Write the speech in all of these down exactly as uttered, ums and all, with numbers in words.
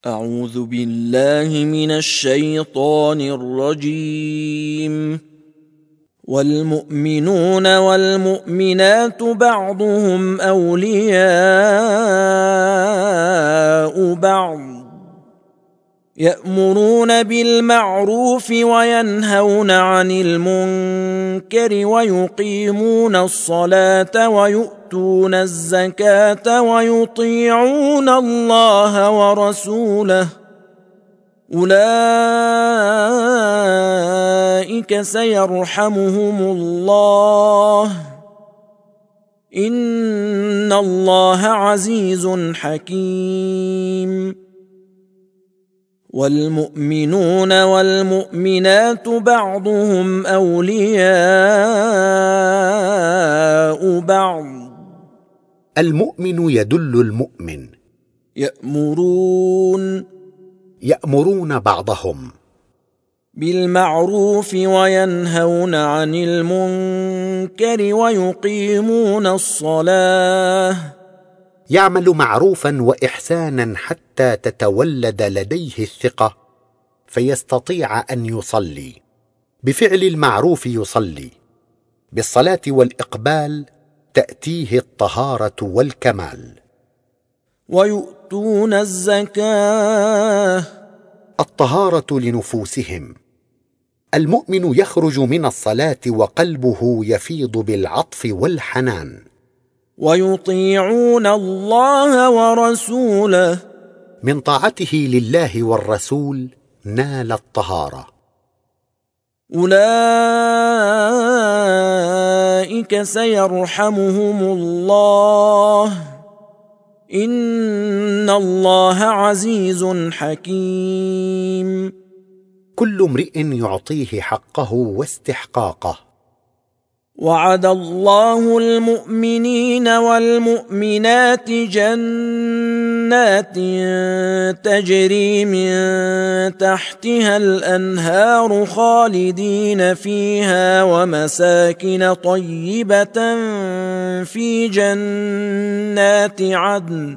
أعوذ بالله من الشيطان الرجيم. والمؤمنون والمؤمنات بعضهم أولياء بعض يأمرون بالمعروف وينهون عن المنكر ويقيمون الصلاة ويؤتون الزكاة ويطيعون الله ورسوله أولئك سيرحمهم الله إن الله عزيز حكيم. والمؤمنون والمؤمنات بعضهم أولياء بعض المؤمن يدل المؤمن يأمرون يأمرون بعضهم بالمعروف وينهون عن المنكر ويقيمون الصلاة يعمل معروفا وإحسانا حتى تتولد لديه الثقة فيستطيع أن يصلي. بفعل المعروف يصلي، بالصلاة والإقبال تأتيه الطهارة والكمال. ويؤتون الزكاة الطهارة لنفوسهم. المؤمن يخرج من الصلاة وقلبه يفيض بالعطف والحنان. ويطيعون الله ورسوله من طاعته لله والرسول نال الطهارة. أولئك سيرحمهم الله إن الله عزيز حكيم. كل امرئ يعطيه حقه واستحقاقه. وعد الله المؤمنين والمؤمنات جنات تجري من تحتها الأنهار خالدين فيها ومساكن طيبة في جنات عدن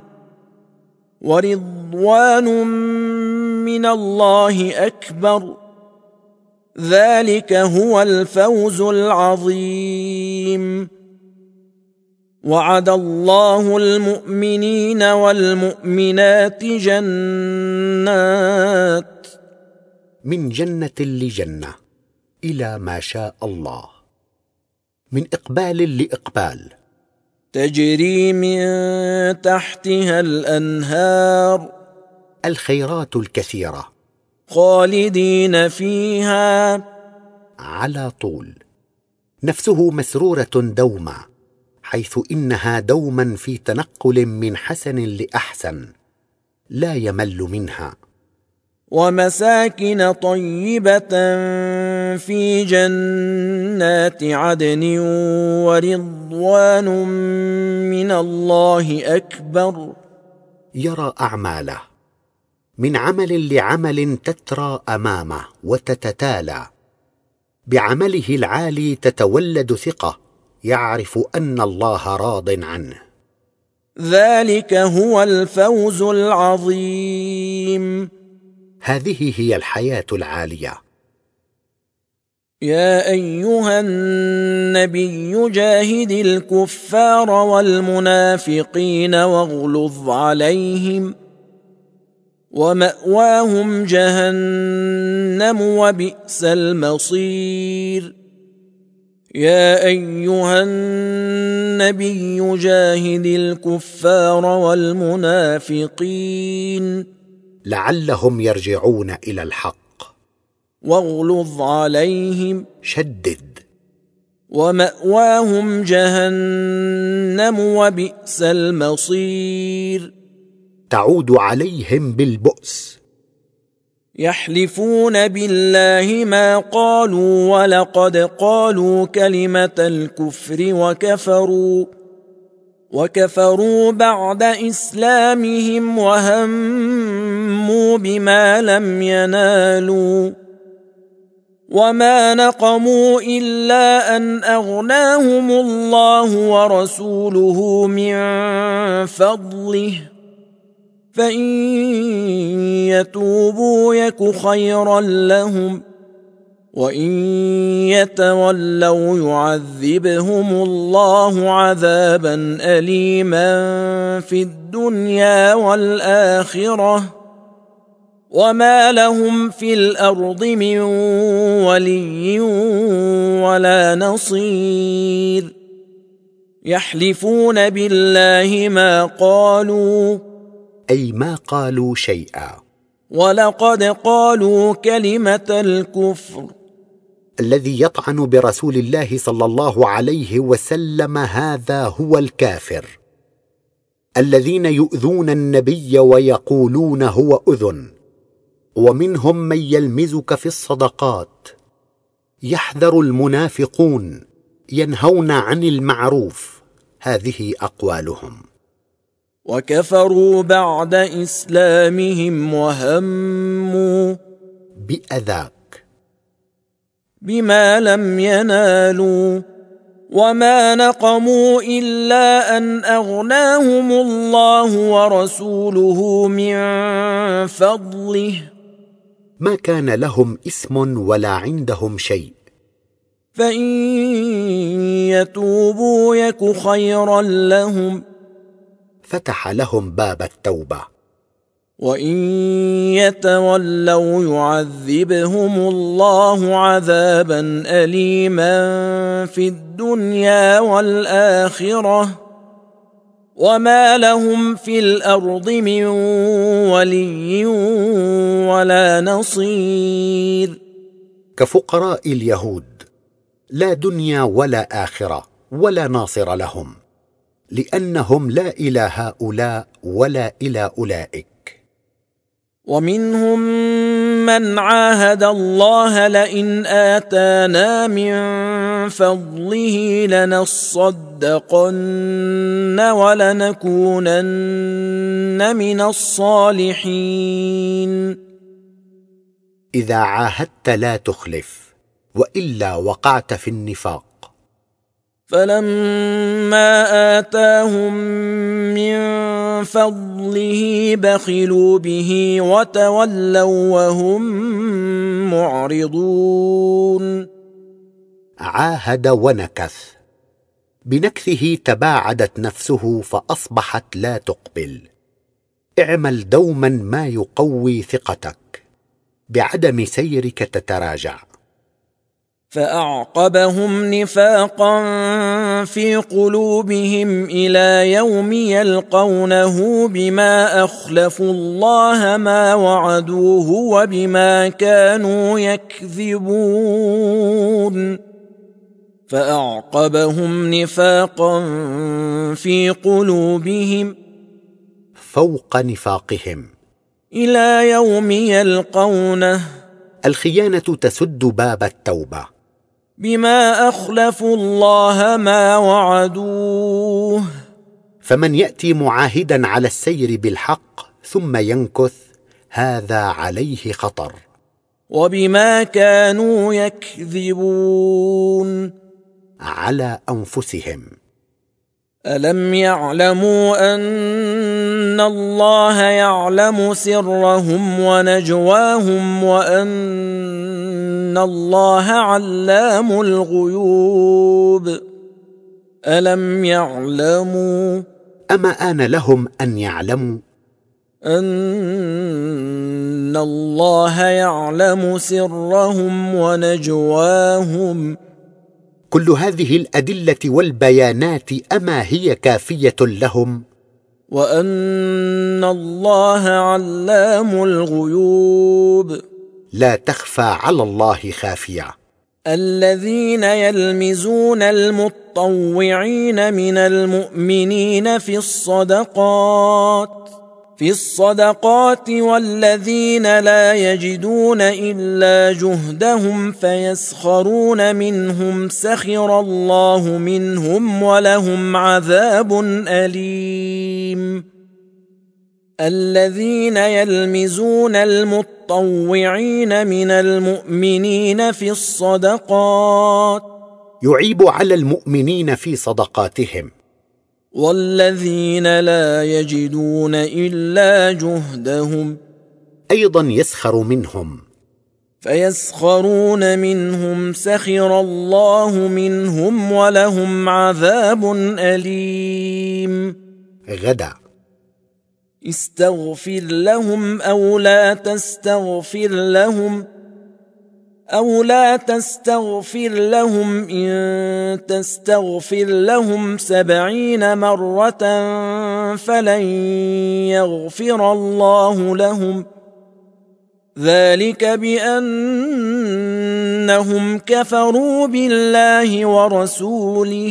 ورضوان من الله أكبر ذلك هو الفوز العظيم. وعد الله المؤمنين والمؤمنات جنات من جنة لجنة إلى ما شاء الله، من إقبال لإقبال، تجري من تحتها الأنهار الخيرات الكثيرة، خالدين فيها على طول، نفسه مسرورة دوما، حيث إنها دوما في تنقل من حسن لأحسن، لا يمل منها. ومساكن طيبة في جنات عدن ورضوان من الله أكبر. يرى أعماله من عمل لعمل تترى أمامه وتتتالى. بعمله العالي تتولد ثقة، يعرف أن الله راض عنه. ذلك هو الفوز العظيم. هذه هي الحياة العالية. يا أيها النبي جاهد الكفار والمنافقين واغلظ عليهم ومأواهم جهنم وبئس المصير. يا أيها النبي جاهد الكفار والمنافقين لعلهم يرجعون إلى الحق. واغلظ عليهم شدد. ومأواهم جهنم وبئس المصير. تعود عليهم بالبؤس. يحلفون بالله ما قالوا ولقد قالوا كلمة الكفر وكفروا وكفروا بعد إسلامهم وهموا بما لم ينالوا وما نقموا إلا أن أغناهم الله ورسوله من فضله فإن يتوبوا يك خيرا لهم وإن يتولوا يعذبهم الله عذابا أليما في الدنيا والآخرة وما لهم في الأرض من ولي ولا نصير يحلفون بالله ما قالوا أي ما قالوا شيئا، ولقد قالوا كلمة الكفر. الذي يطعن برسول الله صلى الله عليه وسلم هذا هو الكافر. الذين يؤذون النبي ويقولون هو أذن، ومنهم من يلمزك في الصدقات. يحذر المنافقون ينهون عن المعروف، هذه أقوالهم. وكفروا بعد إسلامهم وهموا بأذاك بما لم ينالوا وما نقموا إلا أن أغناهم الله ورسوله من فضله. ما كان لهم اسم ولا عندهم شيء. فإن يتوبوا يك خيرا لهم، فتح لهم باب التوبة. وإن يتولوا يعذبهم الله عذابا أليما في الدنيا والآخرة وما لهم في الأرض من ولي ولا نصير. كفقراء اليهود، لا دنيا ولا آخرة ولا ناصر لهم، لأنهم لا إلى هؤلاء ولا إلى أولئك. ومنهم من عاهد الله لئن آتانا من فضله لنصدقن ولنكونن من الصالحين. إذا عاهدت لا تخلف، وإلا وقعت في النفاق. فلما آتاهم من فضله بخلوا به وتولوا وهم معرضون. عاهد ونكث، بنكثه تباعدت نفسه فأصبحت لا تقبل. اعمل دوما ما يقوي ثقتك، بعدم سيرك تتراجع. فأعقبهم نفاقا في قلوبهم إلى يوم يلقونه بما أخلفوا الله ما وعدوه وبما كانوا يكذبون. فأعقبهم نفاقا في قلوبهم فوق نفاقهم إلى يوم يلقونه. الخيانة تسد باب التوبة. بما أخلفوا الله ما وعدوه. فمن يأتي معاهدا على السير بالحق ثم ينكث، هذا عليه خطر. وبما كانوا يكذبون على أنفسهم. ألم يعلموا أن الله يعلم سرهم ونجواهم وأن الله علام الغيوب. ألم يعلموا أما آن لهم أن يعلموا أن الله يعلم سرهم ونجواهم. كل هذه الأدلة والبيانات أما هي كافية لهم؟ وأن الله علام الغيوب. لا تخفى على الله خافية. الذين يلمزون المطوعين من المؤمنين في الصدقات في الصدقات والذين لا يجدون إلا جهدهم فيسخرون منهم سخر الله منهم ولهم عذاب أليم. الذين يلمزون المطوعين من المؤمنين في الصدقات يعيب على المؤمنين في صدقاتهم، والذين لا يجدون إلا جهدهم أيضا يسخر منهم. فيسخرون منهم سخر الله منهم ولهم عذاب أليم. غدا. استغفر لهم أو لا تستغفر لهم أو لا تستغفر لهم إن تستغفر لهم سبعين مرة فلن يغفر الله لهم ذلك بأنهم كفروا بالله ورسوله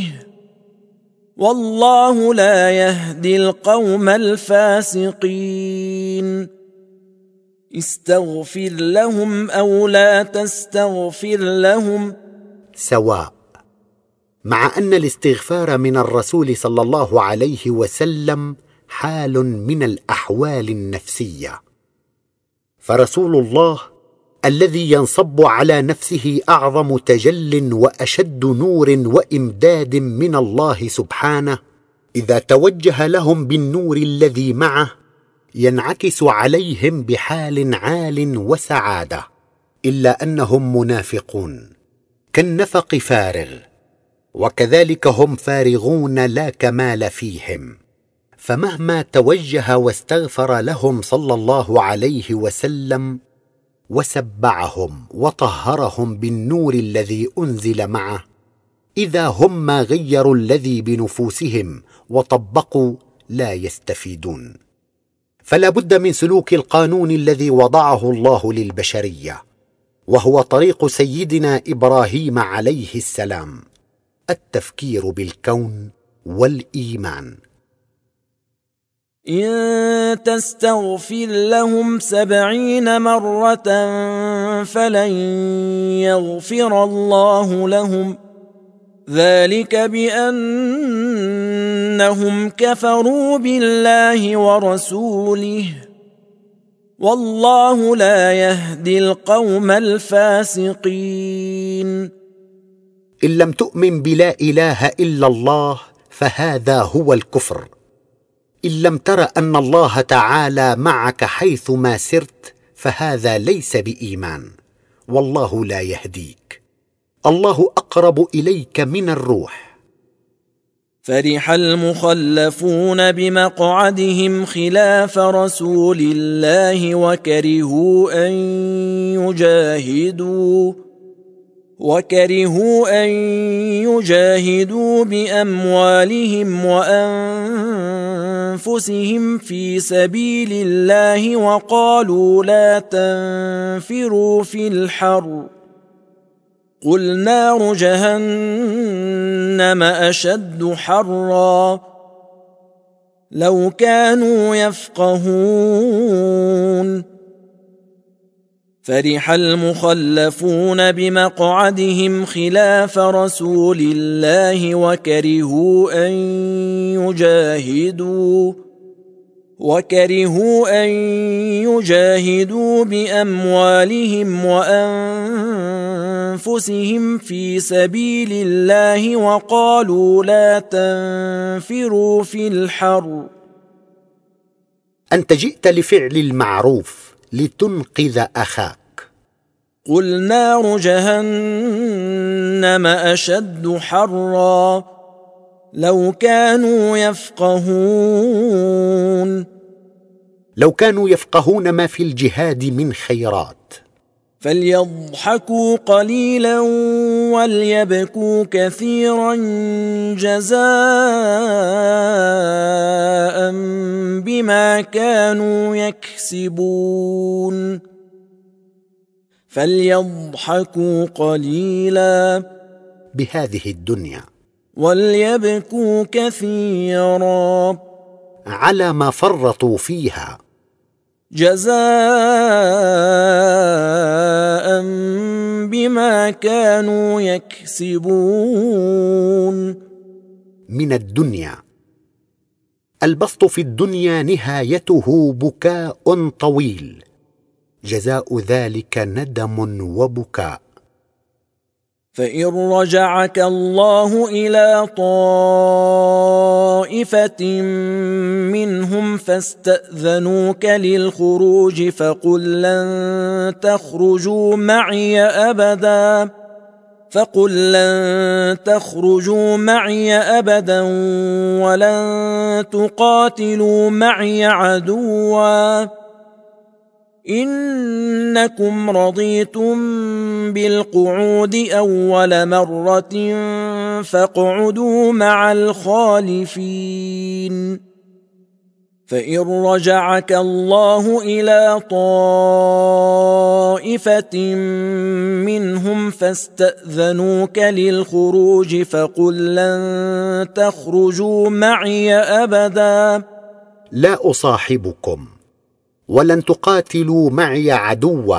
والله لا يهدي القوم الفاسقين. استغفر لهم أو لا تستغفر لهم سواء، مع أن الاستغفار من الرسول صلى الله عليه وسلم حال من الأحوال النفسية، فرسول الله الذي ينصب على نفسه أعظم تجل وأشد نور وإمداد من الله سبحانه، إذا توجه لهم بالنور الذي معه ينعكس عليهم بحال عال وسعادة، إلا أنهم منافقون كالنفق فارغ، وكذلك هم فارغون لا كمال فيهم، فمهما توجه واستغفر لهم صلى الله عليه وسلم وسبعهم وطهرهم بالنور الذي أنزل معه، إذا هم ما غيروا الذي بنفوسهم وطبقوا لا يستفيدون. فلا بد من سلوك القانون الذي وضعه الله للبشرية، وهو طريق سيدنا إبراهيم عليه السلام، التفكير بالكون والإيمان. إن تستغفر لهم سبعين مرة فلن يغفر الله لهم ذلك بأنهم كفروا بالله ورسوله والله لا يهدي القوم الفاسقين. إن لم تؤمن بلا إله إلا الله فهذا هو الكفر. إن لم تر أن الله تعالى معك حيثما سرت فهذا ليس بإيمان، والله لا يهديك، الله أقرب إليك من الروح. فرح المخلفون بمقعدهم خلاف رسول الله وكرهوا أن يجاهدوا وكرهوا أن يجاهدوا بأموالهم وأنفسهم في سبيل الله وقالوا لا تنفروا في الحر قل نار جهنم أشد حرا لو كانوا يفقهون. فرح المخلفون بمقعدهم خلاف رسول الله وكرهوا أن يجاهدوا وكرهوا أن يجاهدوا بأموالهم وأنفسهم في سبيل الله وقالوا لا تنفروا في الحر. أنت جئت لفعل المعروف لتنقذ أخاك، قل نار جهنم أشد حرا لو كانوا يفقهون. لو كانوا يفقهون ما في الجهاد من خيرات. فليضحكوا قليلا وليبكوا كثيرا جزاء بما كانوا يكسبون. فليضحكوا قليلا بهذه الدنيا وليبكوا كثيرا على ما فرطوا فيها جزاء بما كانوا يكسبون. من الدنيا. البسط في الدنيا نهايته بكاء طويل، جزاء ذلك ندم وبكاء. فإن رجعك الله إلى طائفة منهم فاستأذنوك للخروج فقل لن تخرجوا معي أبدا فقل لن تخرجوا معي أبدا ولن تقاتلوا معي عدوا إنكم رضيتم بالقعود أول مرة فاقعدوا مع الخالفين فإن رجعك الله إلى طائفة منهم فاستأذنوك للخروج فقل لن تخرجوا معي أبدا لا أصاحبكم ولن تقاتلوا معي عدوا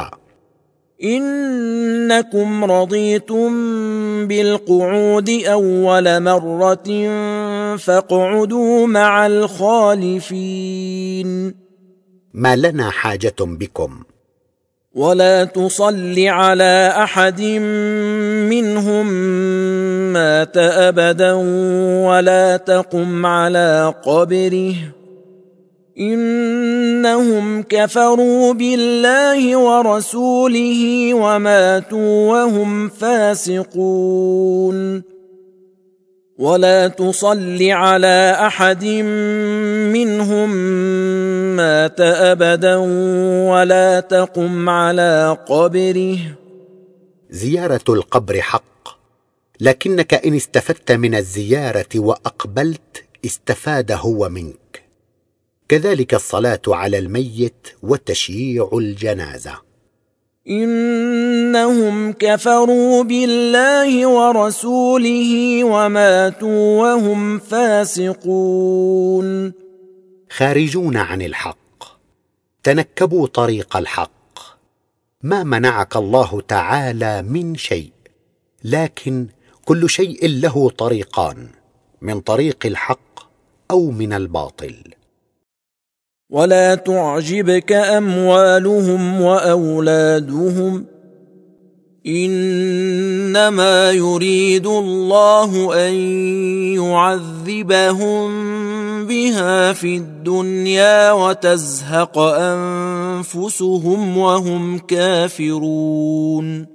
إنكم رضيتم بالقعود أول مرة فاقعدوا مع الخالفين ما لنا حاجة بكم ولا تصل على أحد منهم مات أبدا ولا تقم على قبره إنهم كفروا بالله ورسوله وماتوا وهم فاسقون ولا تصل على أحد منهم مات أبدا ولا تقم على قبره زيارة القبر حق، لكنك إن استفدت من الزيارة وأقبلت استفاد هو منك، كذلك الصلاة على الميت وتشييع الجنازة. إنهم كفروا بالله ورسوله وماتوا وهم فاسقون خارجون عن الحق، تنكبوا طريق الحق. ما منعك الله تعالى من شيء، لكن كل شيء له طريقان، من طريق الحق أو من الباطل. ولا تعجبك أموالهم وأولادهم إنما يريد الله أن يعذبهم بها في الدنيا وتزهق أنفسهم وهم كافرون.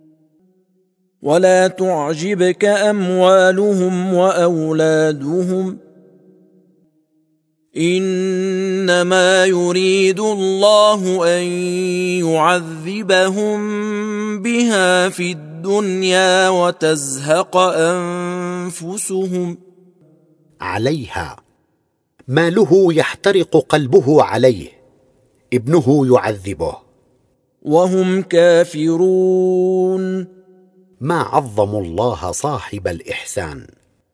ولا تعجبك أموالهم وأولادهم إنما يريد الله أن يعذبهم بها في الدنيا وتزهق أنفسهم. عليها ماله يحترق قلبه عليه، ابنه يعذبه وهم كافرون. ما عظموا الله صاحب الإحسان.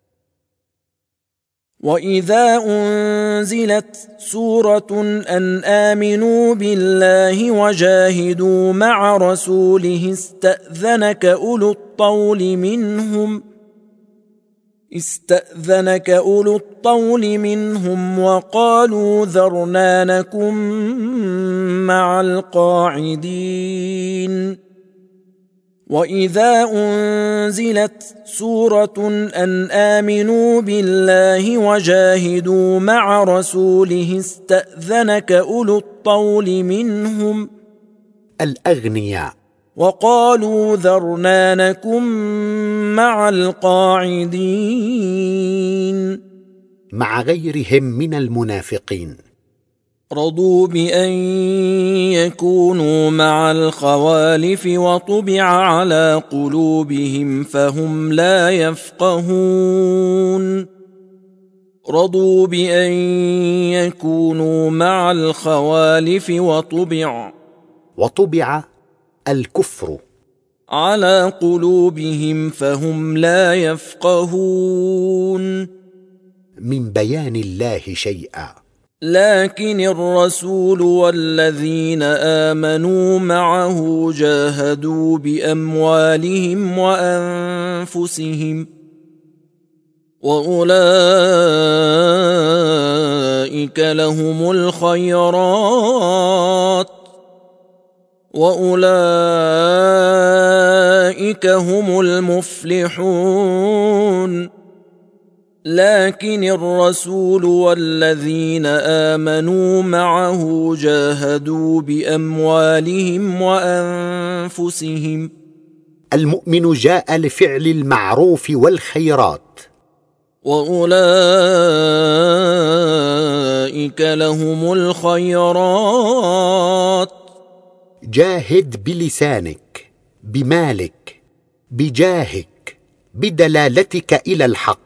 وإذا أنزلت سورة أن آمنوا بالله وجاهدوا مع رسوله استأذنك أولو الطول منهم استأذنك أولو الطول منهم وقالوا ذرنا نكن مع القاعدين. وإذا أنزلت سورة أن آمنوا بالله وجاهدوا مع رسوله استأذنك أولو الطول منهم الأغنياء وقالوا ذرنا نكن مع القاعدين مع غيرهم من المنافقين. رضوا بأن يكونوا مع الخوالف وطبع على قلوبهم فهم لا يفقهون. رضوا بأن يكونوا مع الخوالف وطبع وطبع الكفر على قلوبهم فهم لا يفقهون. من بيان الله شيئا، لكن الرسول والذين آمنوا معه جاهدوا بأموالهم وأنفسهم وأولئك لهم الخيرات وأولئك هم المفلحون. لكن الرسول والذين آمنوا معه جاهدوا بأموالهم وأنفسهم. المؤمن جاء لفعل المعروف والخيرات، وأولئك لهم الخيرات. جاهد بلسانك، بمالك، بجاهك، بدلالتك إلى الحق.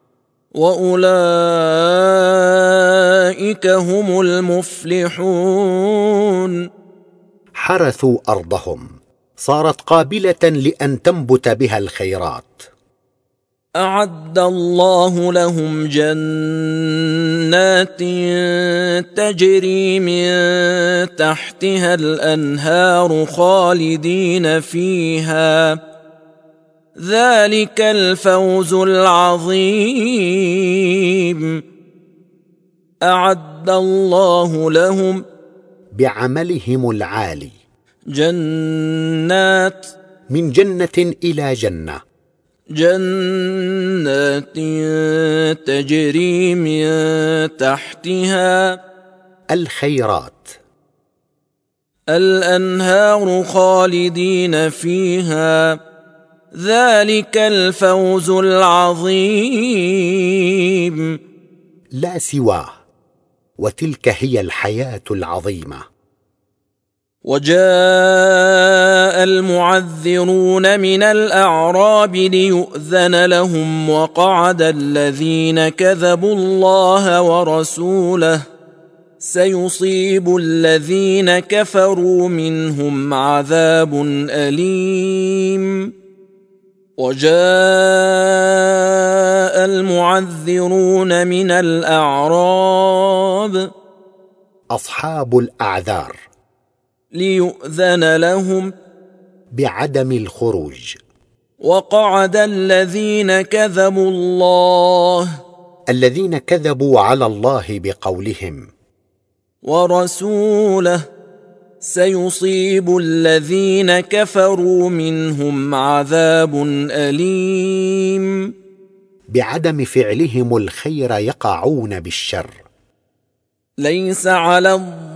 وأولئك هم المفلحون. حرثوا أرضهم، صارت قابلة لأن تنبت بها الخيرات. أعد الله لهم جنات تجري من تحتها الأنهار خالدين فيها، ذلك الفوز العظيم. أعد الله لهم بعملهم العالي جنات، من جنة إلى جنة، جنات تجري من تحتها الخيرات، الأنهار خالدين فيها، ذلك الفوز العظيم. لا سواه، وتلك هي الحياة العظيمة. وجاء المعذرون من الأعراب ليؤذن لهم، وقعد الذين كذبوا الله ورسوله، سيصيب الذين كفروا منهم عذاب أليم. وجاء المعذرون من الأعراب، أصحاب الأعذار، ليؤذن لهم، بعدم الخروج. وقعد الذين كذبوا الله، الذين كذبوا على الله بقولهم ورسوله، سيصيب الذين كفروا منهم عذاب أليم. بعدم فعلهم الخير يقعون بالشر. ليس على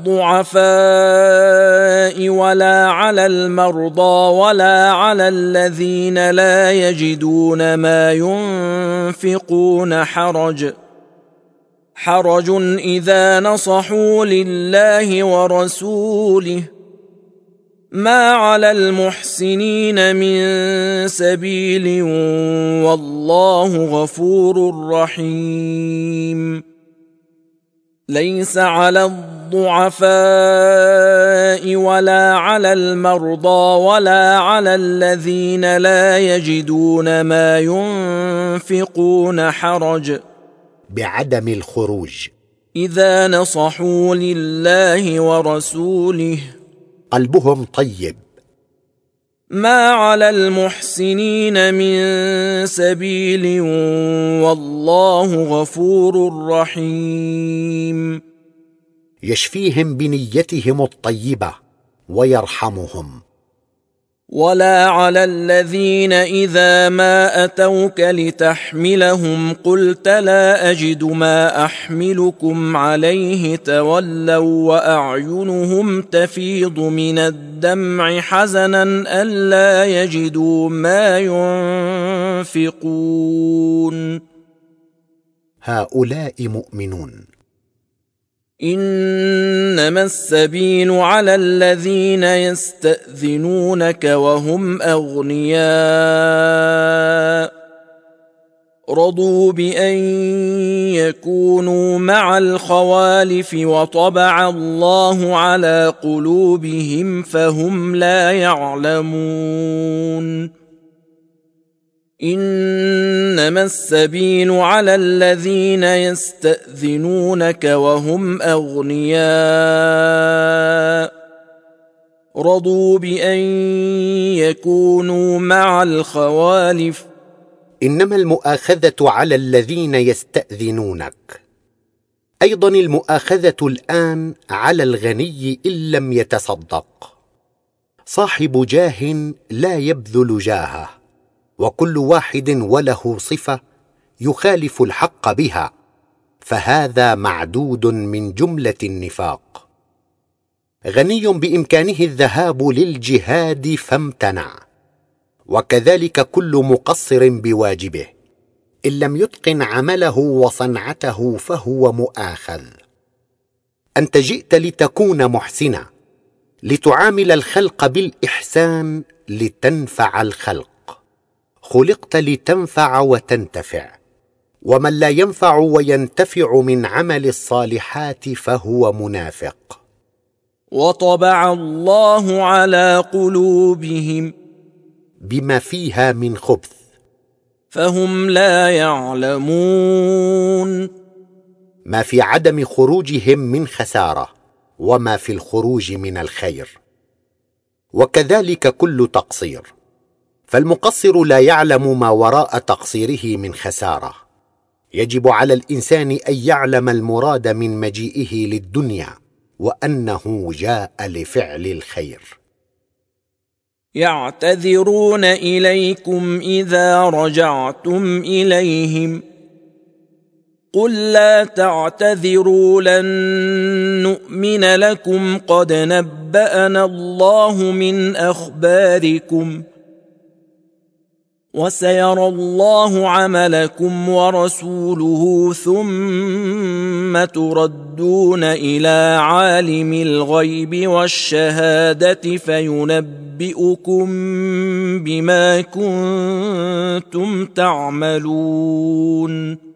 الضعفاء ولا على المرضى ولا على الذين لا يجدون ما ينفقون حرج حرج إذا نصحوا لله ورسوله، ما على المحسنين من سبيل، والله غفور رحيم. ليس على الضعفاء ولا على المرضى ولا على الذين لا يجدون ما ينفقون حرج بعدم الخروج إذا نصحوا لله ورسوله، قلبهم طيب، ما على المحسنين من سبيل، والله غفور رحيم. يشفيهم بنيتهم الطيبة ويرحمهم. ولا على الذين إذا ما أتوك لتحملهم قلت لا أجد ما أحملكم عليه تولوا وأعينهم تفيض من الدمع حزنا ألا يجدوا ما ينفقون. هؤلاء مؤمنون. إنما السبيل على الذين يستأذنونك وهم أغنياء رضوا بأن يكونوا مع الخوالف وطبع الله على قلوبهم فهم لا يعلمون. إنما السبيل على الذين يستأذنونك وهم أغنياء رضوا بأن يكونوا مع الخوالف. إنما المؤاخذة على الذين يستأذنونك، أيضا المؤاخذة الآن على الغني إن لم يتصدق. صاحب جاه لا يبذل جاهه، وكل واحد وله صفة يخالف الحق بها، فهذا معدود من جملة النفاق. غني بإمكانه الذهاب للجهاد فامتنع، وكذلك كل مقصر بواجبه، إن لم يتقن عمله وصنعته فهو مؤاخذ. أنت جئت لتكون محسنا، لتعامل الخلق بالإحسان لتنفع الخلق. خلقت لتنفع وتنتفع، ومن لا ينفع وينتفع من عمل الصالحات فهو منافق. وطبع الله على قلوبهم بما فيها من خبث، فهم لا يعلمون. ما في عدم خروجهم من خسارة، وما في الخروج من الخير، وكذلك كل تقصير، فالمقصر لا يعلم ما وراء تقصيره من خسارة. يجب على الإنسان أن يعلم المراد من مجيئه للدنيا، وأنه جاء لفعل الخير. يعتذرون إليكم إذا رجعتم إليهم، قل لا تعتذروا لن نؤمن لكم قد نبأنا الله من أخباركم، وسيرى الله عملكم ورسوله ثم تردون إلى عالم الغيب والشهادة فينبئكم بما كنتم تعملون.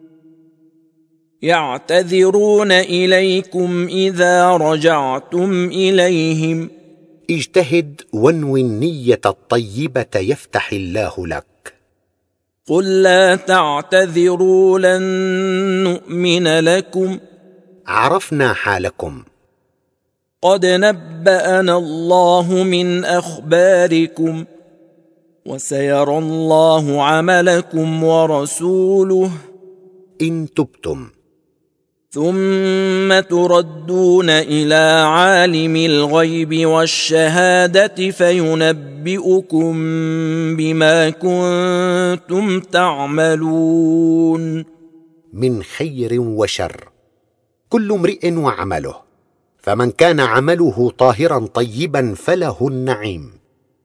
يعتذرون إليكم إذا رجعتم إليهم، اجتهد وانوي النية الطيبة يفتح الله لك. قل لا تعتذروا لن نؤمن لكم عرفنا حالكم، قد نبأنا الله من أخباركم، وسيرى الله عملكم ورسوله إن تبتم، ثم تردون إلى عالم الغيب والشهادة فينبئكم بما كنتم تعملون. من خير وشر، كل امرئ وعمله، فمن كان عمله طاهرا طيبا فله النعيم.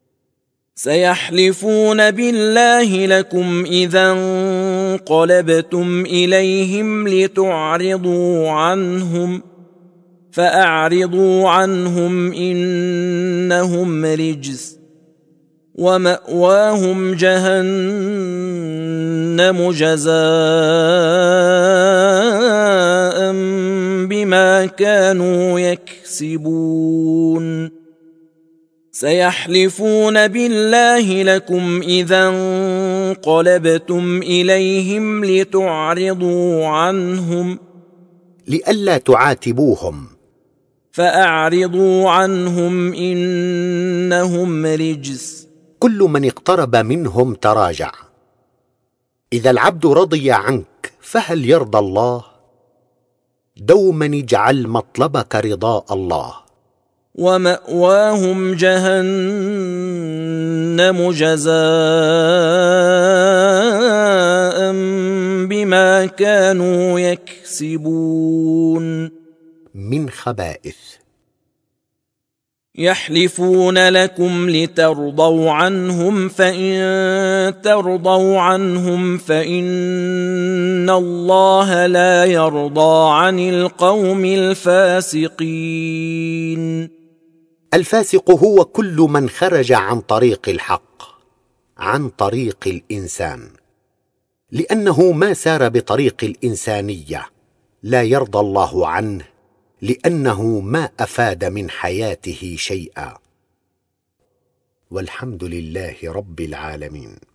سيحلفون بالله لكم إذا انقلبتم إليهم لتعرضوا عنهم، فأعرضوا عنهم إنهم رجس، ومأواهم جهنم جزاء بما كانوا يكسبون. سيحلفون بالله لكم إذا انقلبتم إليهم لتعرضوا عنهم، لئلا تعاتبوهم، فأعرضوا عنهم إنهم رجس. كل من اقترب منهم تراجع. إذا العبد رضي عنك فهل يرضى الله؟ دوما اجعل مطلبك رضاء الله. ومأواهم جهنم جزاء بما كانوا يكسبون. من خبائث. يحلفون لكم لترضوا عنهم، فإن ترضوا عنهم فإن الله لا يرضى عن القوم الفاسقين. الفاسق هو كل من خرج عن طريق الحق، عن طريق الإنسان، لأنه ما سار بطريق الإنسانية لا يرضى الله عنه، لأنه ما أفاد من حياته شيئا. والحمد لله رب العالمين.